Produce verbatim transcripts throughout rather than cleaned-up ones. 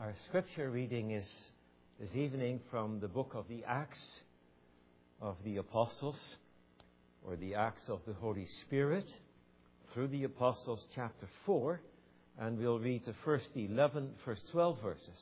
Our scripture reading is this evening from the book of the Acts of the Apostles, or the Acts of the Holy Spirit, through the Apostles, chapter four, and we'll read the first eleven, first twelve verses.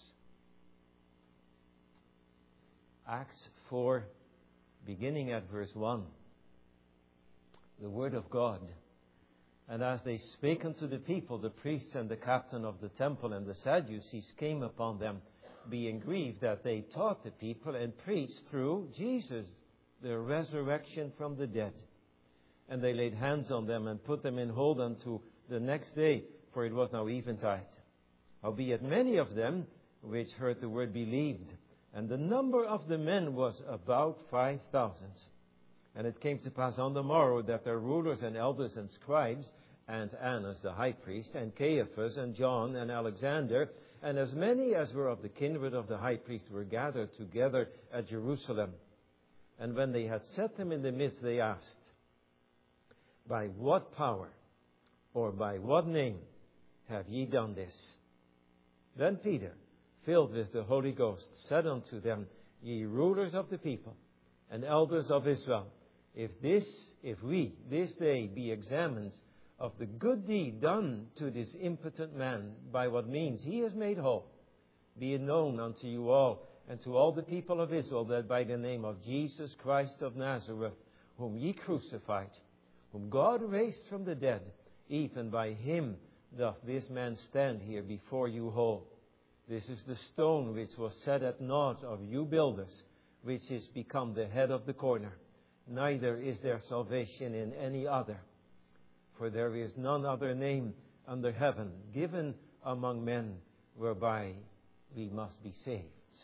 Acts four, beginning at verse one. The word of God. And as they spake unto the people, the priests and the captain of the temple and the Sadducees came upon them, being grieved that they taught the people and preached through Jesus the resurrection from the dead. And they laid hands on them and put them in hold unto the next day, for it was now eventide. Howbeit many of them which heard the word believed, and the number of the men was about five thousand. And it came to pass on the morrow that their rulers and elders and scribes, and Annas the high priest, and Caiaphas, and John, and Alexander, and as many as were of the kindred of the high priest, were gathered together at Jerusalem. And when they had set them in the midst, they asked, By what power, or by what name, have ye done this? Then Peter, filled with the Holy Ghost, said unto them, Ye rulers of the people, and elders of Israel, if this, if we this day be examined of the good deed done to this impotent man, by what means he is made whole, be it known unto you all, and to all the people of Israel, that by the name of Jesus Christ of Nazareth, whom ye crucified, whom God raised from the dead, even by him doth this man stand here before you whole. This is the stone which was set at naught of you builders, which is become the head of the corner. Neither is there salvation in any other. For there is none other name under heaven given among men whereby we must be saved.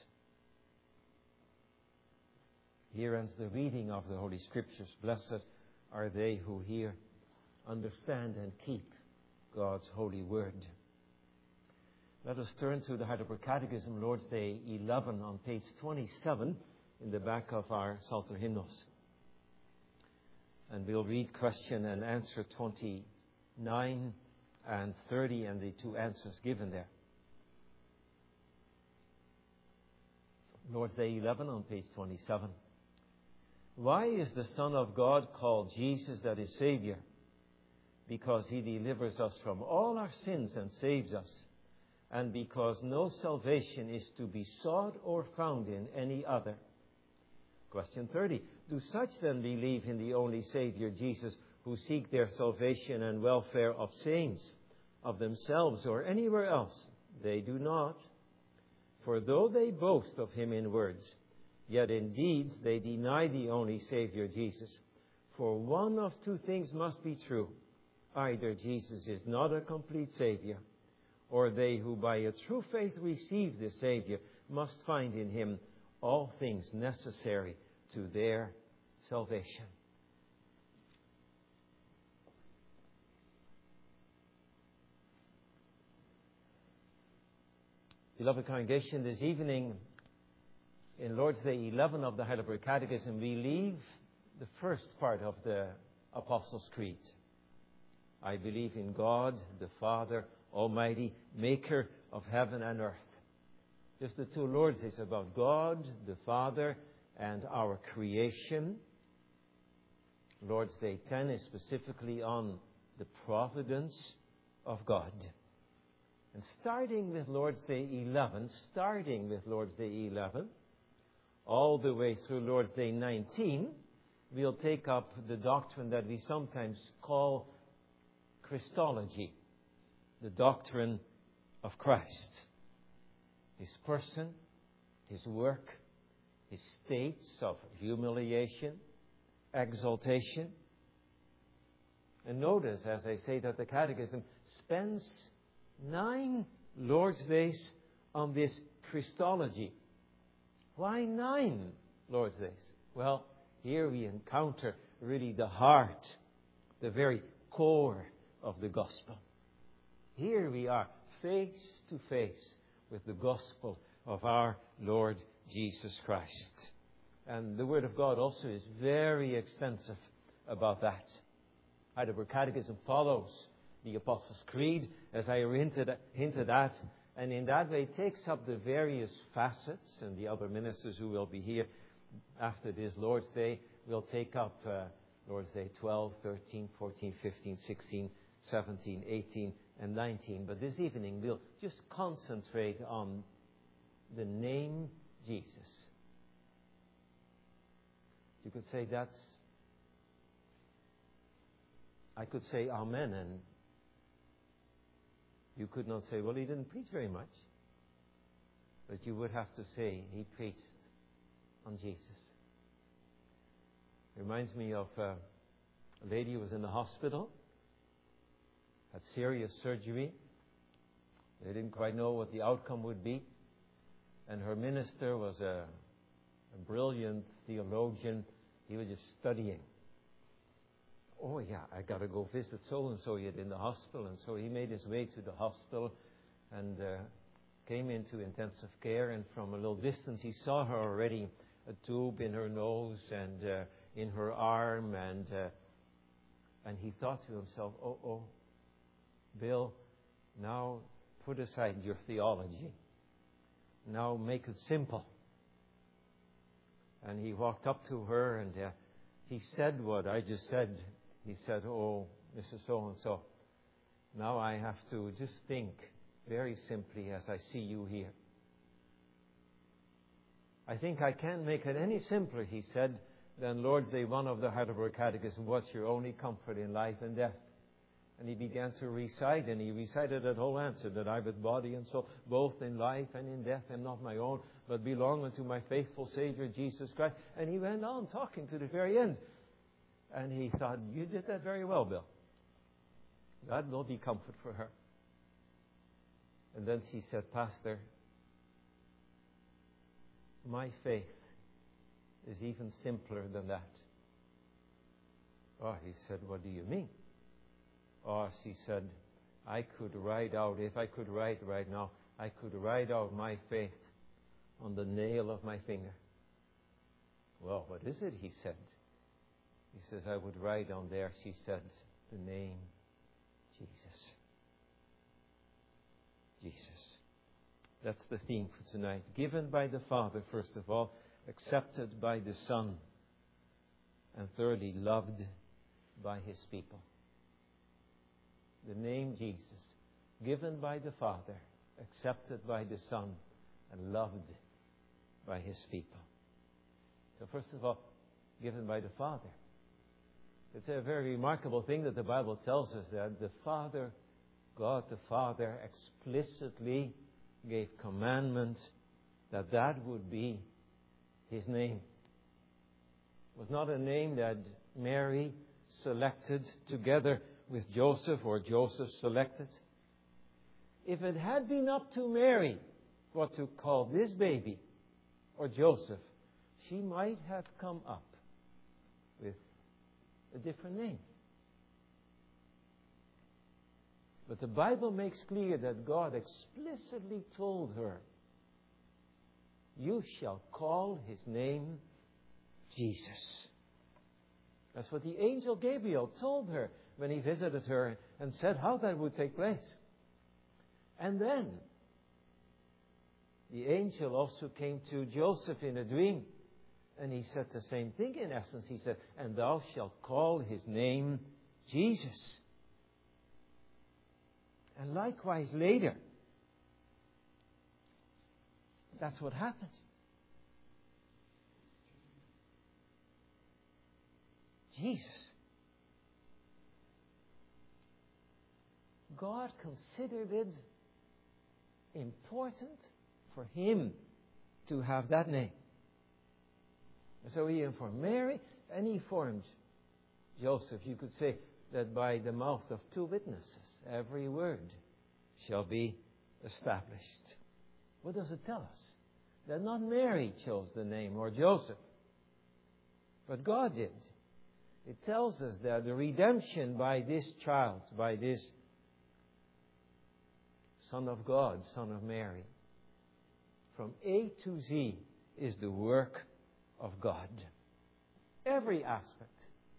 Here ends the reading of the Holy Scriptures. Blessed are they who hear, understand, and keep God's holy word. Let us turn to the Heidelberg Catechism, Lord's Day eleven, on page twenty-seven, in the back of our Psalter hymnals. And we'll read question and answer twenty-nine and thirty, and the two answers given there. Lord's Day eleven on page twenty-seven. Why is the Son of God called Jesus, that is Savior? Because he delivers us from all our sins and saves us, and because no salvation is to be sought or found in any other. Question thirty. Do such then believe in the only Savior, Jesus, who seek their salvation and welfare of saints, of themselves, or anywhere else? They do not. For though they boast of him in words, yet in deeds they deny the only Savior, Jesus. For one of two things must be true. Either Jesus is not a complete Savior, or they who by a true faith receive the Savior must find in him all things necessary to their salvation. Beloved congregation, this evening in Lord's Day eleven of the Heidelberg Catechism, we leave the first part of the Apostles' Creed. I believe in God, the Father Almighty, maker of heaven and earth. Just the two Lords is about God, the Father, and our creation. Lord's Day ten is specifically on the providence of God. And starting with Lord's Day eleven, starting with Lord's Day eleven, all the way through Lord's Day nineteen, we'll take up the doctrine that we sometimes call Christology, the doctrine of Christ, his person, his work, his states of humiliation, exaltation. And notice, as I say, that the Catechism spends nine Lord's Days on this Christology. Why nine Lord's Days? Well, here we encounter really the heart, the very core of the gospel. Here we are face to face with the gospel of our Lord Jesus Christ. And the Word of God also is very extensive about that. Heidelberg Catechism follows the Apostles' Creed, as I hinted, hinted at, And in that way takes up the various facets, and the other ministers who will be here after this Lord's Day will take up uh, Lord's Day twelve, thirteen, fourteen, fifteen, sixteen, seventeen, eighteen, and nineteen. But this evening we'll just concentrate on the name Jesus. You could say that's, I could say Amen, and you could not say, well, he didn't preach very much. But you would have to say he preached on Jesus. It reminds me of uh, a lady who was in the hospital, had serious surgery. They didn't quite know what the outcome would be. And her minister was a, a brilliant theologian. He was just studying. Oh, yeah, I got to go visit so-and-so yet in the hospital. And so he made his way to the hospital and uh, came into intensive care. And from a little distance, he saw her already, a tube in her nose and uh, in her arm. And uh, and he thought to himself, oh, oh, Bill, now put aside your theology. Now make it simple. And he walked up to her and uh, he said what I just said. He said, oh, Missus So-and-so, now I have to just think very simply as I see you here. I think I can't make it any simpler, he said, than Lord's Day one of the Heidelberg Catechism, what's your only comfort in life and death? And he began to recite, and he recited that whole answer, that I with body and soul, both in life and in death, am not my own, but belong unto my faithful Savior, Jesus Christ. And he went on talking to the very end. And he thought, you did that very well, Bill. God will be comfort for her. And then she said, Pastor, my faith is even simpler than that. Oh, he said, what do you mean? Oh, she said, I could write out, if I could write right now, I could write out my faith on the nail of my finger. Well, what is it? He said. He says, I would write on there, she said, the name Jesus. Jesus. That's the theme for tonight. Given by the Father, first of all, accepted by the Son, and thirdly, loved by His people. The name Jesus, given by the Father, accepted by the Son, and loved by His people. So first of all, given by the Father. It's a very remarkable thing that the Bible tells us that the Father, God the Father, explicitly gave commandment that that would be His name. It was not a name that Mary selected together with Joseph or Joseph selected. If it had been up to Mary what to call this baby or Joseph, she might have come up with a different name. But the Bible makes clear that God explicitly told her, you shall call His name Jesus. That's what the angel Gabriel told her when he visited her and said how that would take place. And then the angel also came to Joseph in a dream. And he said the same thing in essence. He said, and thou shalt call His name Jesus. And likewise later, that's what happened. Jesus. God considered it important for Him to have that name. So He informed Mary and He informed Joseph. You could say that by the mouth of two witnesses, every word shall be established. What does it tell us? That not Mary chose the name or Joseph, but God did. It tells us that the redemption by this child, by this Son of God, Son of Mary, from A to Z is the work of God. Every aspect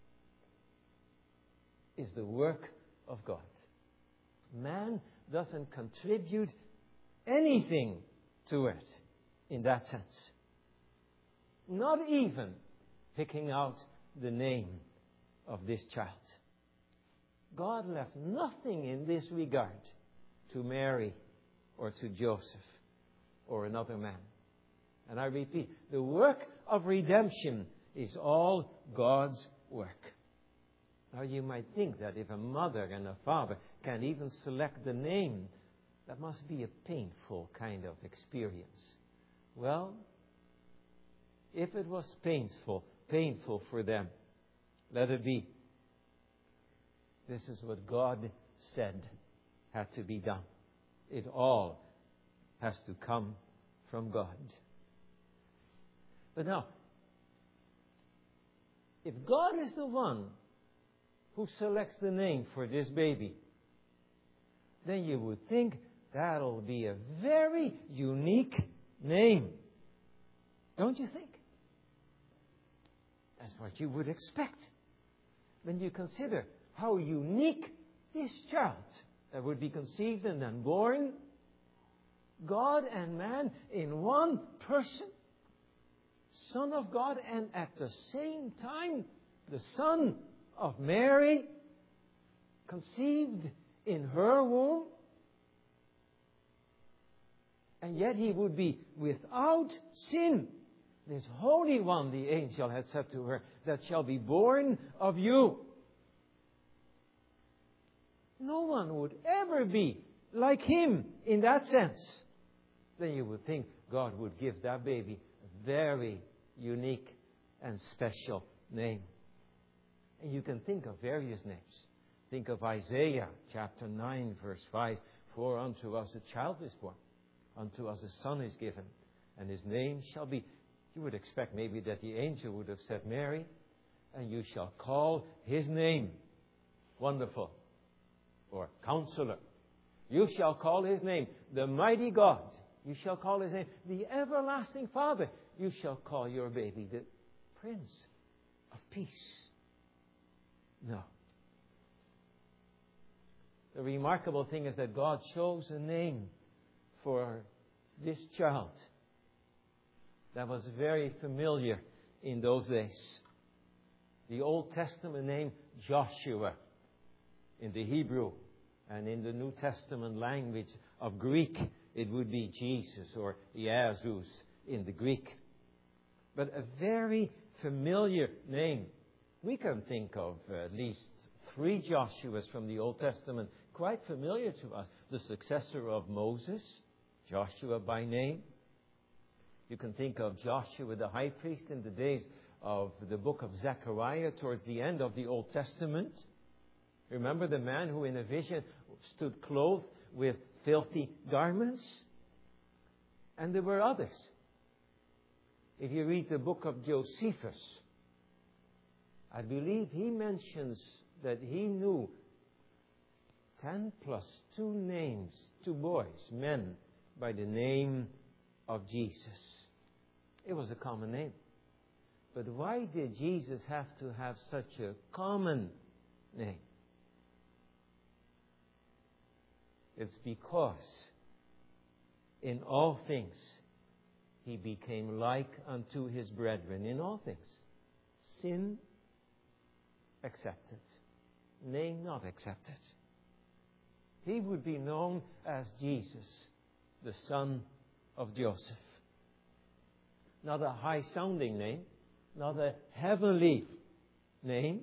is the work of God. Man doesn't contribute anything to it in that sense. Not even picking out the name of this child. God left nothing in this regard to Mary or to Joseph or another man. And I repeat, the work of redemption is all God's work. Now you might think that if a mother and a father can even select the name, that must be a painful kind of experience. Well, if it was painful, painful for them, let it be. This is what God said had to be done. It all has to come from God. But now, if God is the one who selects the name for this baby, then you would think that'll be a very unique name. Don't you think? That's what you would expect when you consider how unique this child that would be conceived and then born, God and man in one person, Son of God, and at the same time the Son of Mary, conceived in her womb. And yet he would be without sin. This Holy One, the angel had said to her, that shall be born of you. No one would ever be like him in that sense. Then you would think God would give that baby a very unique and special name. And you can think of various names. Think of Isaiah chapter nine verse five. For unto us a child is born, unto us a son is given, and his name shall be... You would expect maybe that the angel would have said, Mary, and you shall call his name Wonderful, or Counselor. You shall call his name the Mighty God. You shall call his name the Everlasting Father. You shall call your baby the Prince of Peace. No. The remarkable thing is that God chose a name for this child that was very familiar in those days. The Old Testament name Joshua in the Hebrew, and in the New Testament language of Greek it would be Jesus or Jesus in the Greek. But a very familiar name. We can think of at least three Joshuas from the Old Testament quite familiar to us. The successor of Moses, Joshua by name. You can think of Joshua the high priest in the days of the book of Zechariah towards the end of the Old Testament. Remember the man who in a vision stood clothed with filthy garments? And there were others. If you read the book of Josephus, I believe he mentions that he knew ten plus two names, two boys, men, by the name of Jesus. It was a common name. But why did Jesus have to have such a common name? It's because in all things he became like unto his brethren. In all things. Sin accepted. Name not accepted. He would be known as Jesus, the son of Joseph. Not a high-sounding name, not a heavenly name.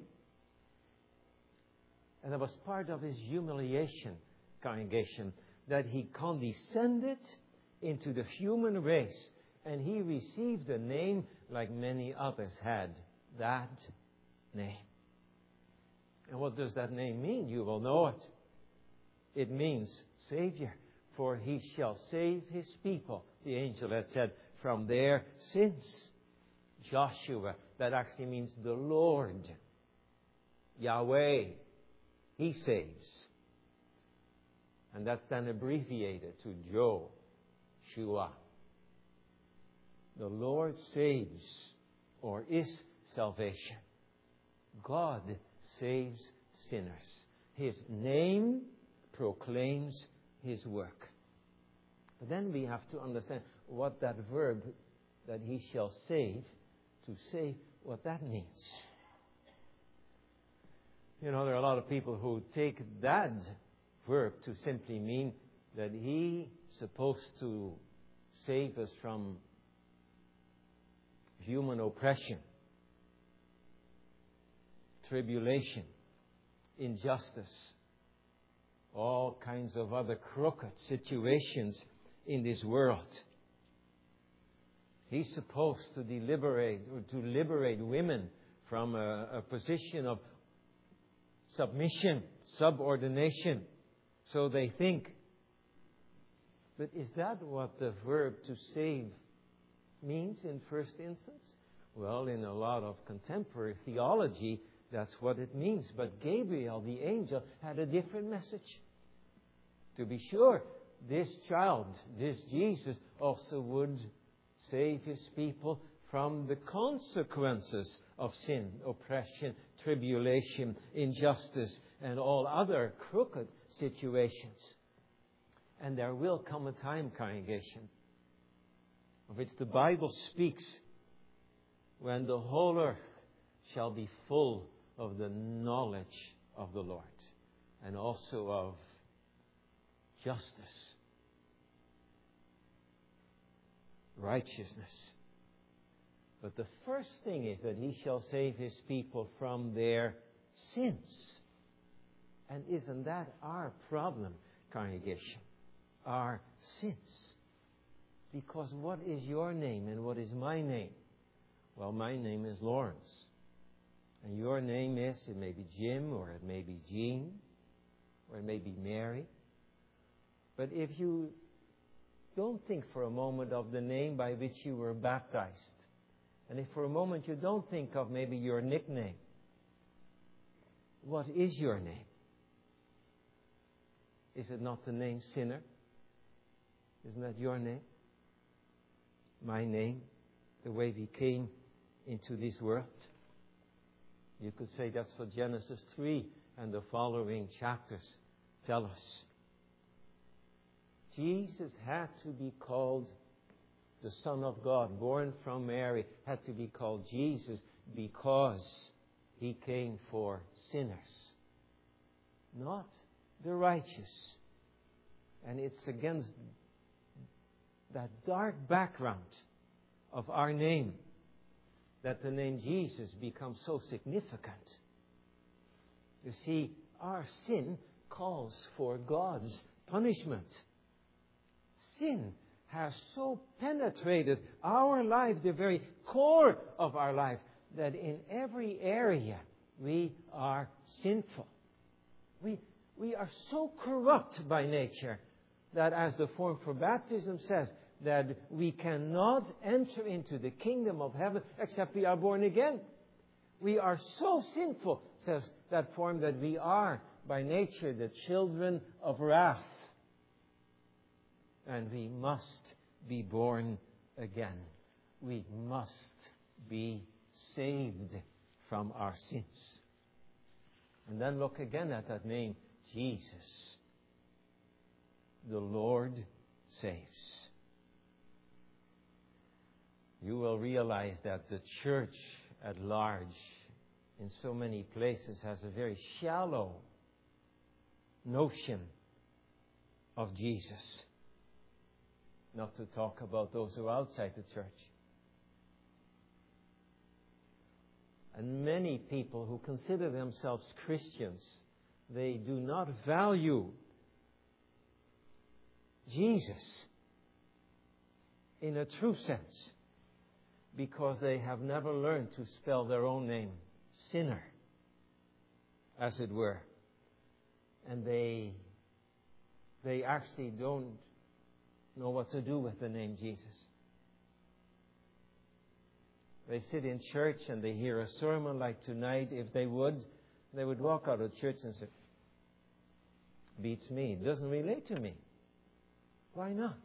And it was part of his humiliation, congregation, that he condescended into the human race, and he received a name like many others had. That name. And what does that name mean? You will know it. It means Savior, for he shall save his people. The angel had said, from their sins. Joshua, that actually means the Lord. Yahweh, he saves. And that's then abbreviated to Jo-Shua. The Lord saves, or is salvation. God saves sinners. His name proclaims his work. But then we have to understand what that verb, that he shall save, to save, what that means. You know, there are a lot of people who take that verb to simply mean that he's supposed to save us from human oppression, tribulation, injustice, all kinds of other crooked situations in this world. He's supposed to deliberate or to liberate women from a, a position of submission, subordination, so they think. But is that what the verb to save means in first instance? Well, in a lot of contemporary theology, that's what it means. But Gabriel, the angel, had a different message. To be sure, this child, this Jesus, also would save his people from the consequences of sin, oppression, tribulation, injustice, and all other crooked situations. And there will come a time, congregation, of which the Bible speaks, when the whole earth shall be full of the knowledge of the Lord, and also of justice, righteousness. But the first thing is that he shall save his people from their sins. And isn't that our problem, congregation? Our sins. Because what is your name and what is my name? Well, my name is Lawrence. And your name is, it may be Jim, or it may be Jean, or it may be Mary. But if you don't think for a moment of the name by which you were baptized, and if for a moment you don't think of maybe your nickname, what is your name? Is it not the name sinner? Isn't that your name? My name, the way we came into this world. You could say that's what Genesis three and the following chapters tell us. Jesus had to be called the Son of God, born from Mary, had to be called Jesus because he came for sinners, not the righteous. And it's against that dark background of our name that the name Jesus becomes so significant. You see, our sin calls for God's punishment. Sin has so penetrated our life, the very core of our life, that in every area we are sinful. We, we are so corrupt by nature that, as the form for baptism says, that we cannot enter into the kingdom of heaven except we are born again. We are so sinful, says that form, that we are by nature the children of wrath. And we must be born again. We must be saved from our sins. And then look again at that name, Jesus. The Lord saves. You will realize that the church at large, in so many places, has a very shallow notion of Jesus. Not to talk about those who are outside the church. And many people who consider themselves Christians, they do not value Jesus in a true sense, because they have never learned to spell their own name, sinner, as it were. And they, they actually don't know what to do with the name Jesus. They sit in church and they hear a sermon like tonight. If they would, they would walk out of church and say, beats me, it doesn't relate to me. Why not?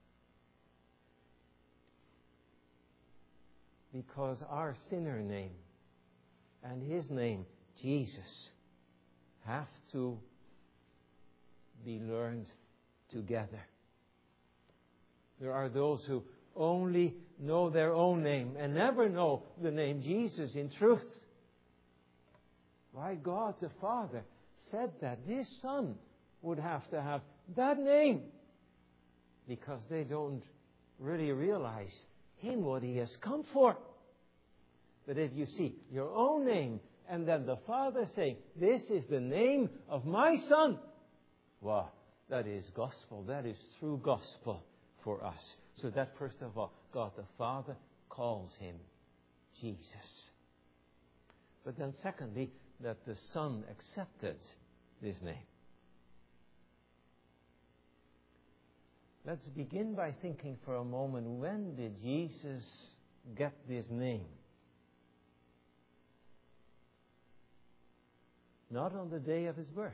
Because our sinner name and his name, Jesus, have to be learned together. There are those who only know their own name and never know the name Jesus in truth. Why God the Father said that His Son would have to have that name, because they don't really realize Him, what He has come for. But if you see your own name and then the Father saying, this is the name of my Son, well, that is gospel. That is true gospel for us. So that first of all, God the Father calls Him Jesus. But then secondly, that the Son accepted this name. Let's begin by thinking for a moment, when did Jesus get this name? Not on the day of His birth,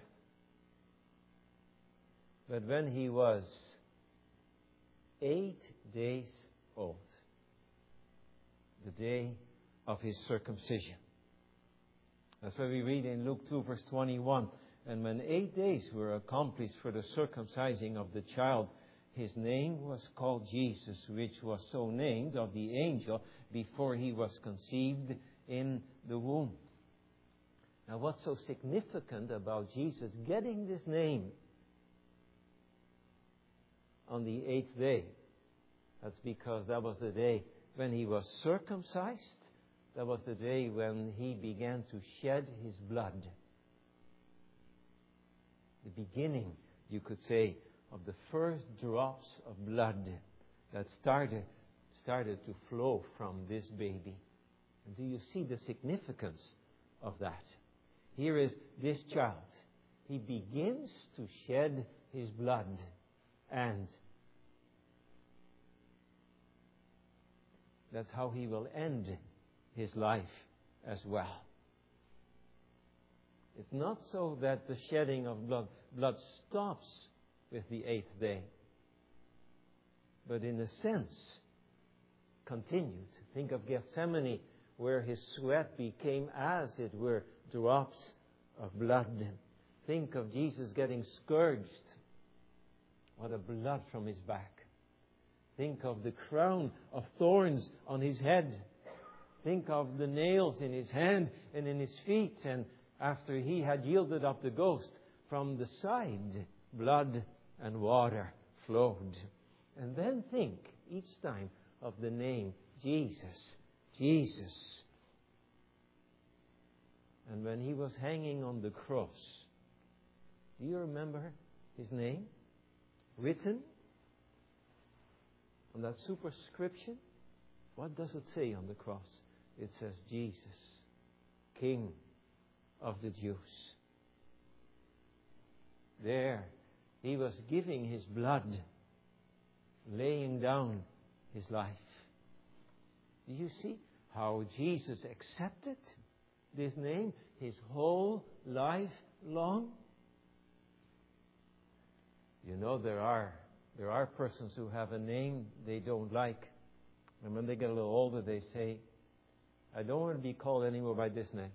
but when He was eight days old, the day of His circumcision. That's why we read in Luke two, verse twenty-one, and when eight days were accomplished for the circumcising of the child, His name was called Jesus, which was so named of the angel before He was conceived in the womb. Now, what's so significant about Jesus getting this name on the eighth day? That's because that was the day when He was circumcised. That was the day when He began to shed His blood. The beginning, you could say, of the first drops of blood that started, started to flow from this baby. And do you see the significance of that? Here is this child. He begins to shed his blood, and that's how He will end His life as well. It's not so that the shedding of blood, blood stops with the eighth day, but in a sense continued. Think of Gethsemane, where His sweat became, as it were, drops of blood. Think of Jesus getting scourged. What a blood from His back. Think of the crown of thorns on His head. Think of the nails in His hand and in His feet. And after He had yielded up the ghost, from the side, blood and water flowed. And then think each time of the name Jesus, Jesus. And when He was hanging on the cross, do you remember His name written on that superscription? What does it say on the cross? It says, Jesus, King of the Jews. There, He was giving His blood, laying down His life. Do you see how Jesus accepted this name His whole life long? You know, there are there are persons who have a name they don't like. And when they get a little older, they say, I don't want to be called anymore by this name.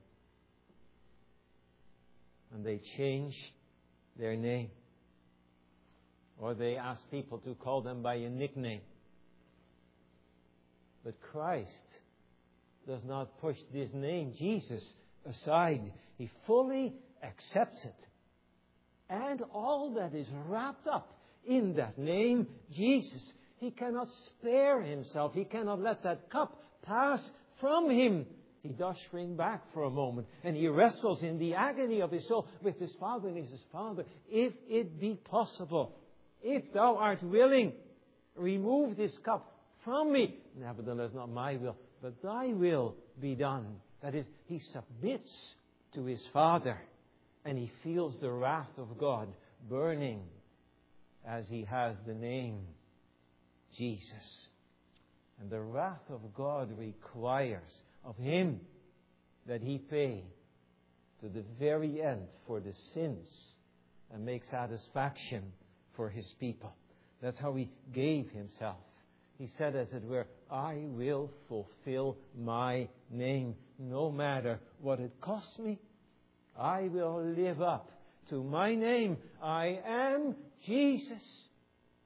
And they change their name. Or they ask people to call them by a nickname. But Christ does not push this name, Jesus, aside. He fully accepts it. And all that is wrapped up in that name, Jesus. He cannot spare Himself. He cannot let that cup pass from Him. He does shrink back for a moment, and He wrestles in the agony of His soul with His Father, and He says, Father, if it be possible, if Thou art willing, remove this cup from me. Nevertheless, not my will, but Thy will be done. That is, He submits to His Father, and He feels the wrath of God burning as He has the name Jesus. And the wrath of God requires of Him that He pay to the very end for the sins and make satisfaction for His people. That's how He gave Himself. He said, as it were, I will fulfill my name no matter what it costs me. I will live up to my name. I am Jesus.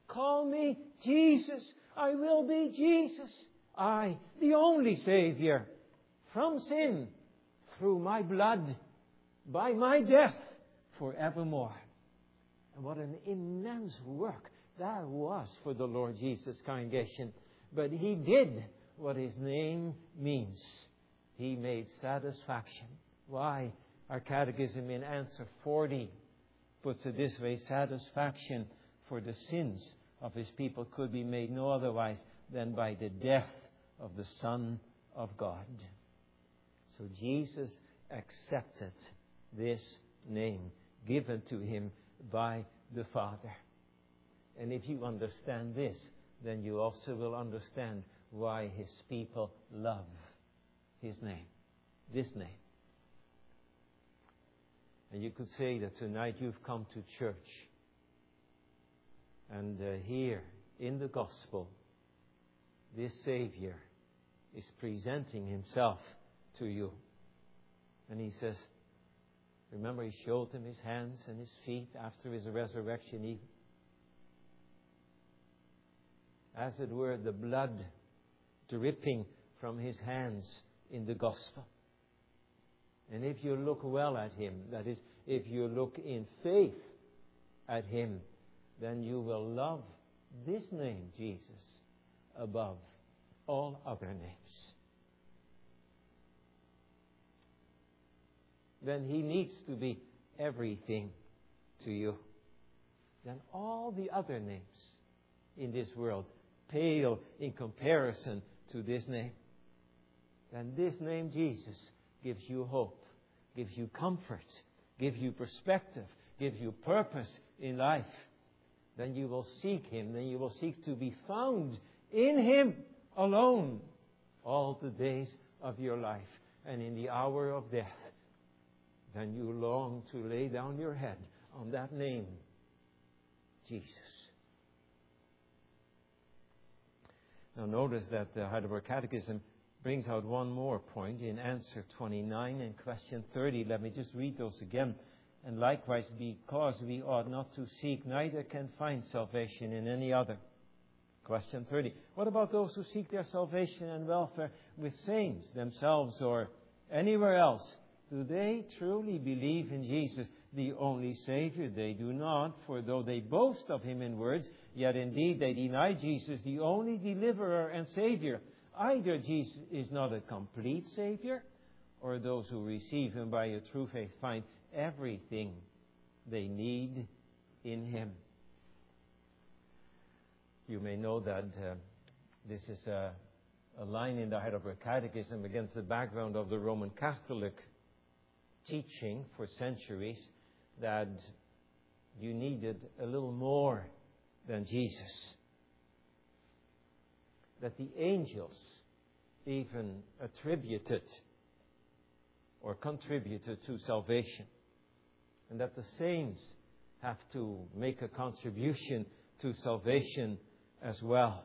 Call me Jesus. I will be Jesus. I, the only Savior, from sin, through my blood, by my death, forevermore. And what an immense work that was for the Lord Jesus, congregation. But He did what His name means. He made satisfaction. Why? Our catechism in answer forty puts it this way: satisfaction for the sins of His people could be made no otherwise than by the death of the Son of God. So Jesus accepted this name given to Him by the Father. And if you understand this, then you also will understand why His people love His name, this name. And you could say that tonight you've come to church, and uh, here in the gospel, this Savior is presenting Himself to you. And He says, remember, He showed them His hands and His feet after His resurrection, even. As it were, the blood dripping from His hands in the gospel. And if you look well at Him, that is, if you look in faith at Him, then you will love this name, Jesus, above all other names. Then He needs to be everything to you. Then all the other names in this world pale in comparison to this name. Then this name, Jesus, gives you hope, gives you comfort, gives you perspective, gives you purpose in life. Then you will seek Him, then you will seek to be found in Him alone all the days of your life. And in the hour of death, then you long to lay down your head on that name, Jesus. Now notice that the Heidelberg Catechism brings out one more point in answer twenty-nine and question thirty. Let me just read those again. And likewise, because we ought not to seek, neither can find salvation in any other. Question thirty. What about those who seek their salvation and welfare with saints themselves or anywhere else? Do they truly believe in Jesus, the only Savior? They do not, for though they boast of Him in words, yet indeed they deny Jesus, the only deliverer and Savior. Either Jesus is not a complete Savior, or those who receive Him by a true faith find everything they need in Him. You may know that uh, this is a, a line in the Heidelberg Catechism against the background of the Roman Catholic teaching for centuries that you needed a little more than Jesus. That the angels even attributed or contributed to salvation. And that the saints have to make a contribution to salvation as well.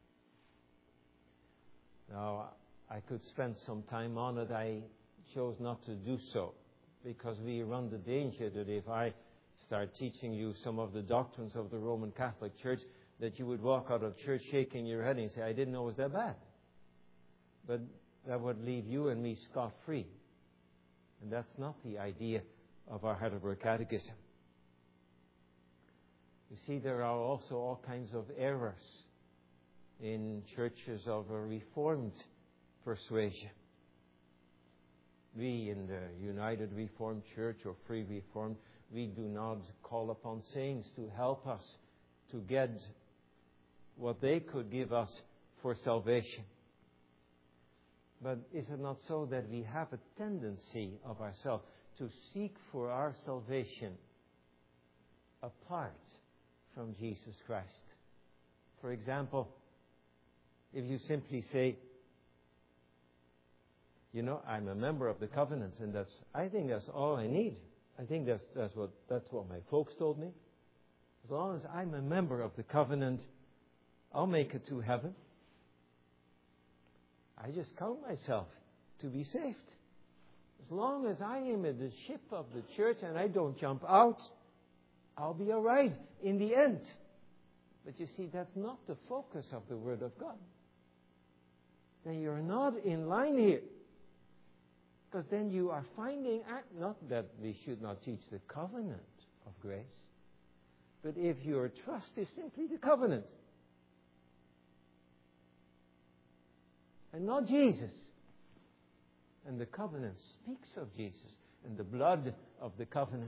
Now, I could spend some time on it. I chose not to do so, because we run the danger that if I start teaching you some of the doctrines of the Roman Catholic Church, that you would walk out of church shaking your head and say, I didn't know it was that bad. But that would leave you and me scot-free. And that's not the idea of our Heidelberg Catechism. You see, there are also all kinds of errors in churches of a Reformed persuasion. We in the United Reformed Church or Free Reformed, we do not call upon saints to help us to get what they could give us for salvation. But is it not so that we have a tendency of ourselves to seek for our salvation apart from Jesus Christ? For example, if you simply say, you know, I'm a member of the covenant, and that's, I think that's all I need. I think that's, that's what, that's what my folks told me. As long as I'm a member of the covenant, I'll make it to heaven. I just count myself to be saved. As long as I am in the ship of the church and I don't jump out, I'll be all right in the end. But you see, that's not the focus of the Word of God. Then you're not in line here. Because then you are finding, not that we should not teach the covenant of grace, but if your trust is simply the covenant, and not Jesus, and the covenant speaks of Jesus, and the blood of the covenant.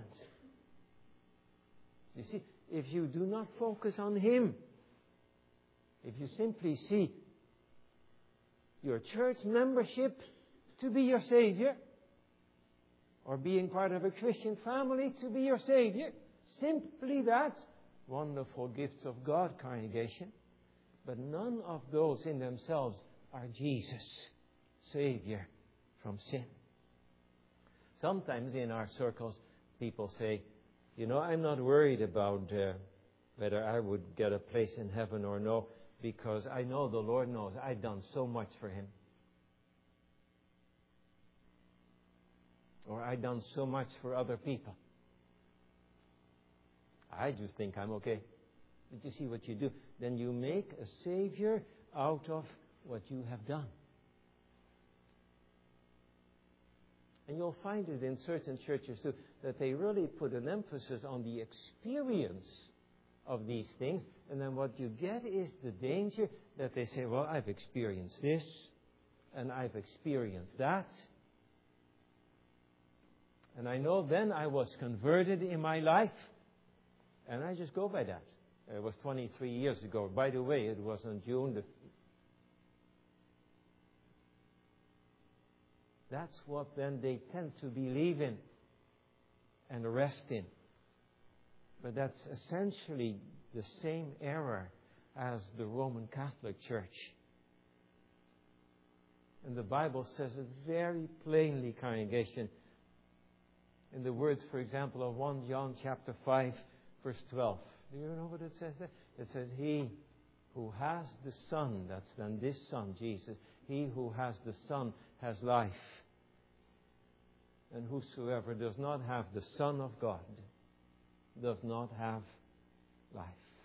You see, if you do not focus on Him, if you simply see your church membership to be your Savior, or being part of a Christian family to be your Savior, simply that, wonderful gifts of God, congregation, but none of those in themselves are Jesus, Savior from sin. Sometimes in our circles, people say, you know, I'm not worried about uh, whether I would get a place in heaven or no, because I know the Lord knows I've done so much for Him. Or I've done so much for other people. I just think I'm okay. But you see what you do? Then you make a Savior out of what you have done. And you'll find it in certain churches too, that they really put an emphasis on the experience of these things. And then what you get is the danger that they say, well, I've experienced this, and I've experienced that. And I know then I was converted in my life. And I just go by that. It was twenty-three years ago. By the way, it was on June the... That's what then they tend to believe in and rest in. But that's essentially the same error as the Roman Catholic Church. And the Bible says it very plainly, congregation, in the words, for example, of First John chapter five, verse twelve. Do you know what it says there? It says, He who has the Son, that's then this Son, Jesus, He who has the Son has life. And whosoever does not have the Son of God does not have life.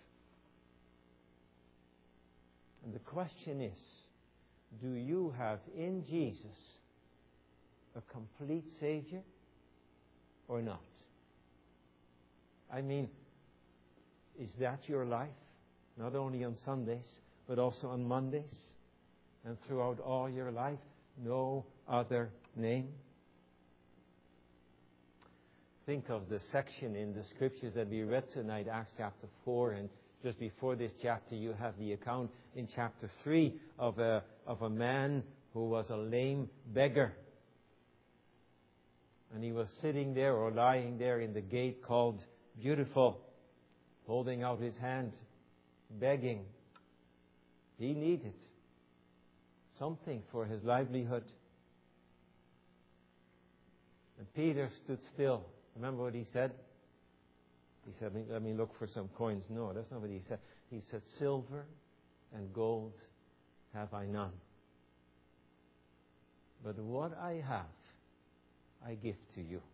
And the question is, do you have in Jesus a complete Savior or not? I mean, is that your life? Not only on Sundays, but also on Mondays and throughout all your life? No other name? Think of the section in the Scriptures that we read tonight, Acts chapter four, and just before this chapter you have the account in chapter three of a, of a man who was a lame beggar. And he was sitting there or lying there in the gate called Beautiful, holding out his hand, begging. He needed something for his livelihood. And Peter stood still. Remember what he said? He said, let me look for some coins. No, that's not what he said. He said, silver and gold have I none. But what I have, I give to you.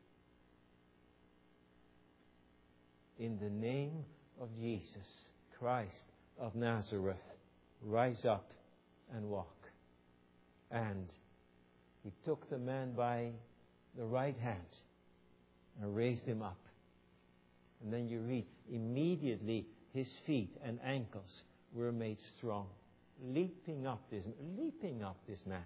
In the name of Jesus Christ of Nazareth, rise up and walk. And he took the man by the right hand and raised him up. And then you read, immediately his feet and ankles were made strong, leaping up this, leaping up this man.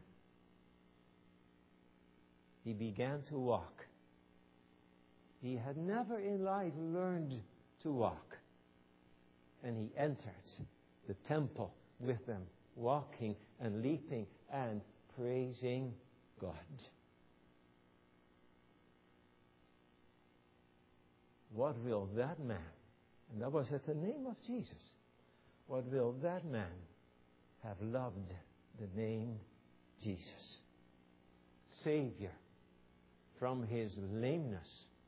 He began to walk. He had never in life learned to walk. And he entered the temple with them, walking and leaping and praising God. What will that man, and that was at the name of Jesus, what will that man have loved the name Jesus? Savior from his lameness,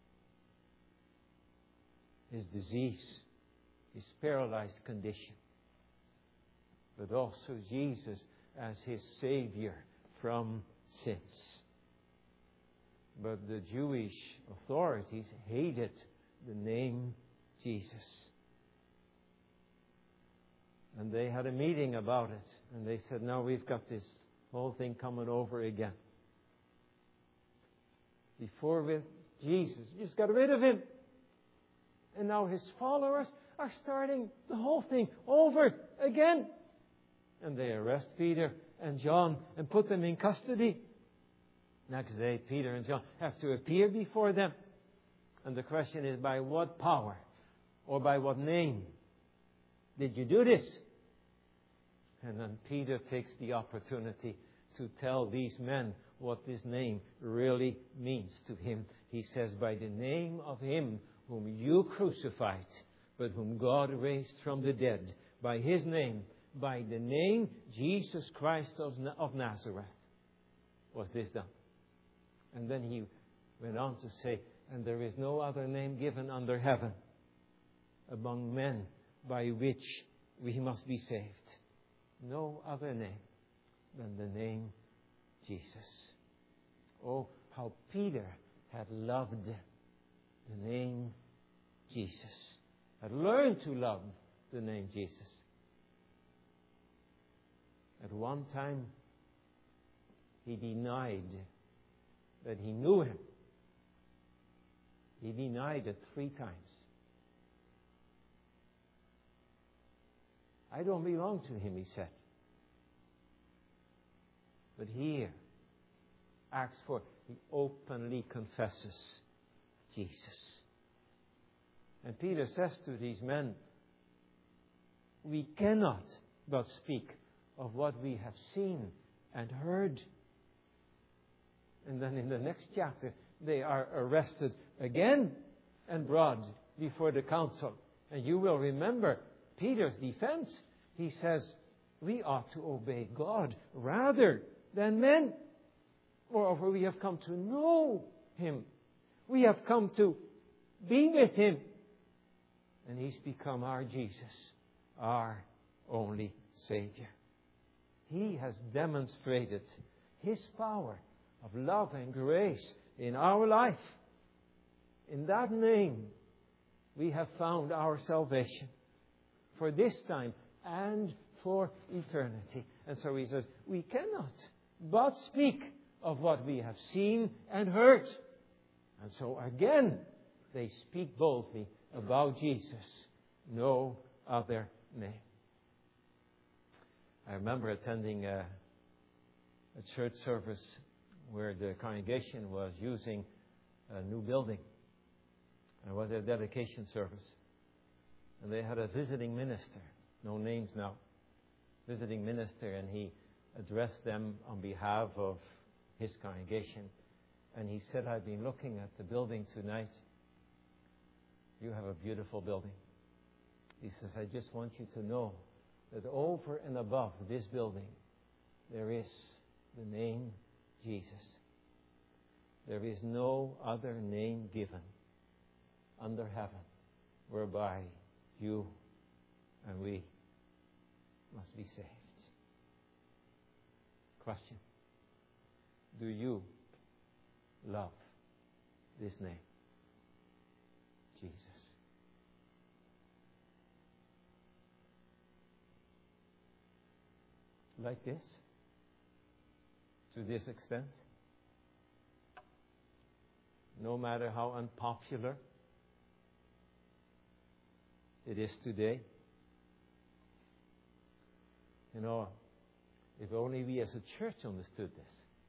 his disease, his paralyzed condition, but also Jesus as his Savior from sins. But the Jewish authorities hated the name Jesus. And they had a meeting about it. And they said, now we've got this whole thing coming over again. Before with Jesus, you just got rid of him. And now his followers are starting the whole thing over again. And they arrest Peter and John and put them in custody. Next day, Peter and John have to appear before them. And the question is, by what power or by what name did you do this? And then Peter takes the opportunity to tell these men what this name really means to him. He says, by the name of him whom you crucified, but whom God raised from the dead, by his name, by the name Jesus Christ of Nazareth, was this done. And then he went on to say, and there is no other name given under heaven among men by which we must be saved. No other name than the name Jesus. Oh, how Peter had loved the name Jesus. Had learned to love the name Jesus. At one time, he denied that he knew him. He denied it three times. I don't belong to him, he said. But here, Acts four, he openly confesses Jesus. And Peter says to these men, we cannot but speak of what we have seen and heard. And then in the next chapter, they are arrested again and brought before the council. And you will remember Peter's defense. He says, we ought to obey God rather than men. Moreover, we have come to know him. We have come to be with him. And he's become our Jesus, our only Savior. He has demonstrated his power of love and grace in our life. In that name, we have found our salvation for this time and for eternity. And so he says, we cannot but speak of what we have seen and heard. And so again, they speak boldly about Jesus. No other name. I remember attending a, a church service where the congregation was using a new building. It was a dedication service. And they had a visiting minister, no names now, visiting minister, and he addressed them on behalf of his congregation. And he said, I've been looking at the building tonight. You have a beautiful building. He says, I just want you to know that over and above this building, there is the name Jesus. There is no other name given under heaven whereby you and we must be saved. Question. Do you love this name? Jesus. Like this? To this extent? No matter how unpopular it is today. You know, if only we as a church understood this.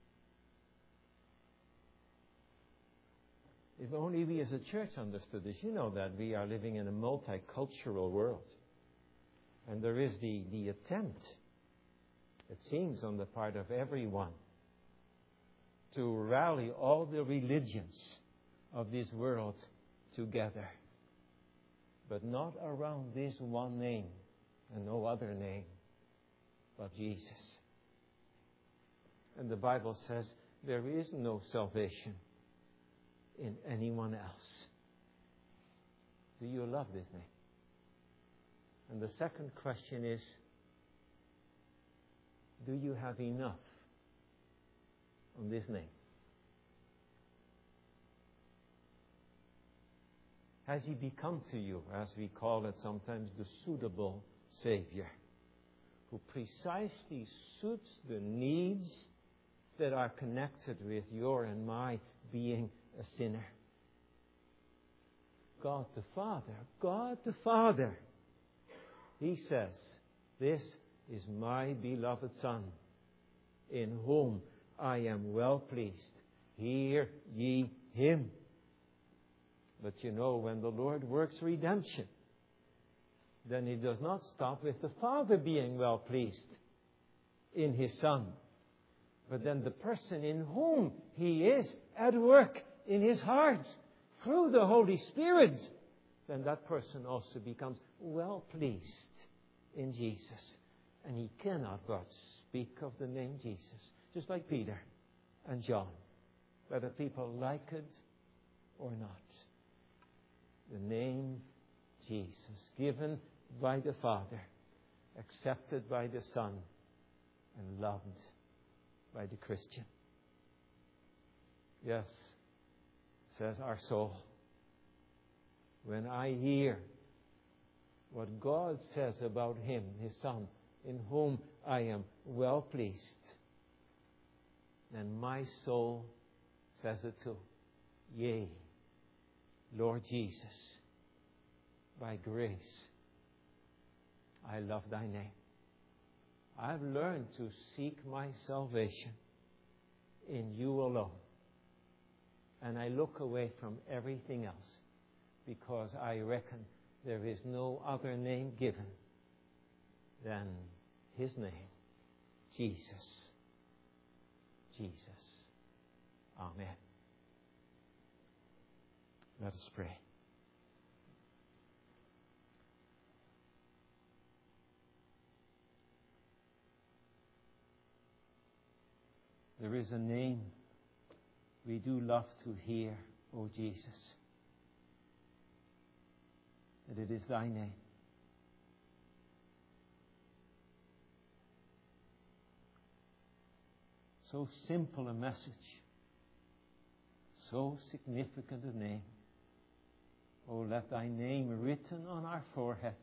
If only we as a church understood this. You know that we are living in a multicultural world. And there is the, the attempt, it seems, on the part of everyone to rally all the religions of this world together. But not around this one name and no other name but Jesus. And the Bible says there is no salvation in anyone else. Do you love this name? And the second question is, do you have enough on this name? Has he become to you, as we call it sometimes, the suitable Savior? who precisely suits the needs that are connected with your and my being a sinner. God the Father, God the Father, He says, "This is my beloved Son, in whom I am well pleased. Hear ye Him." But you know, when the Lord works redemption, then He does not stop with the Father being well pleased in His Son, but then the person in whom He is at work in his heart through the Holy Spirit, then that person also becomes well pleased in Jesus. And he cannot but speak of the name Jesus, just like Peter and John, whether people like it or not. The name Jesus, given by the Father, accepted by the Son, and loved by the Christian. Yes, says our soul, when I hear what God says about Him, His Son, in whom I am well pleased, then my soul says it too. Yea, Lord Jesus, by grace, I love Thy name. I've learned to seek my salvation in You alone. And I look away from everything else because I reckon there is no other name given than His name, Jesus. Jesus. Amen. Let us pray. There is a name we do love to hear, O Jesus. That it is Thy name. So simple a message. So significant a name. Oh, let Thy name written on our foreheads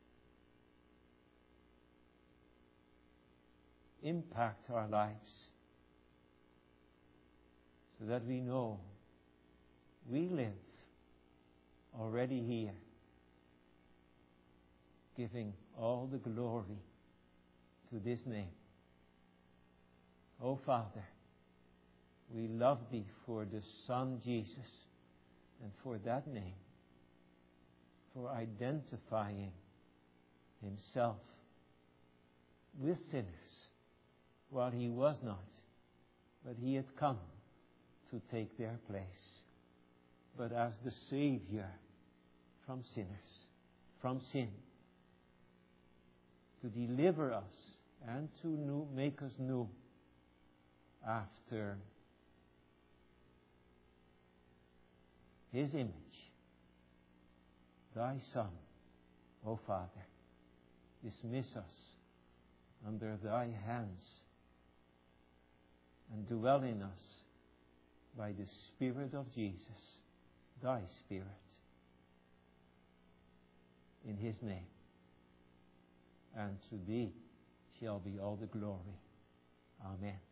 impact our lives, so that we know we live already here, giving all the glory to this name. Oh, Father, we love Thee for the Son Jesus and for that name, for identifying Himself with sinners while He was not, but He had come to take their place, but as the Savior from sinners, from sin, to deliver us and to new, make us new after His image. Thy Son, O Father, dismiss us under Thy hands and dwell in us by the Spirit of Jesus, Thy Spirit, in His name. And to Thee shall be all the glory. Amen.